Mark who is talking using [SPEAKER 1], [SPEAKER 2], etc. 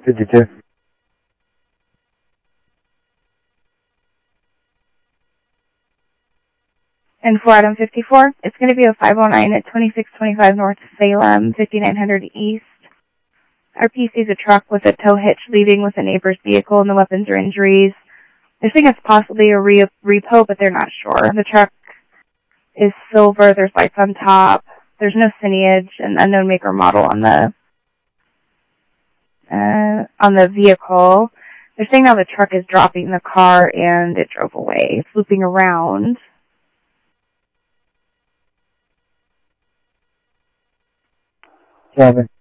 [SPEAKER 1] 52.
[SPEAKER 2] And for item 54, it's going to be a 509 at 2625 North Salem, 5900 East. Our PC is a truck with a tow hitch leaving with a neighbor's vehicle, and the weapons or injuries. They think it's possibly a repo, but they're not sure. The truck is silver. There's lights on top. There's no signage and unknown make or model on the vehicle. They're saying now the truck is dropping the car and it drove away. It's looping around.
[SPEAKER 1] Kevin.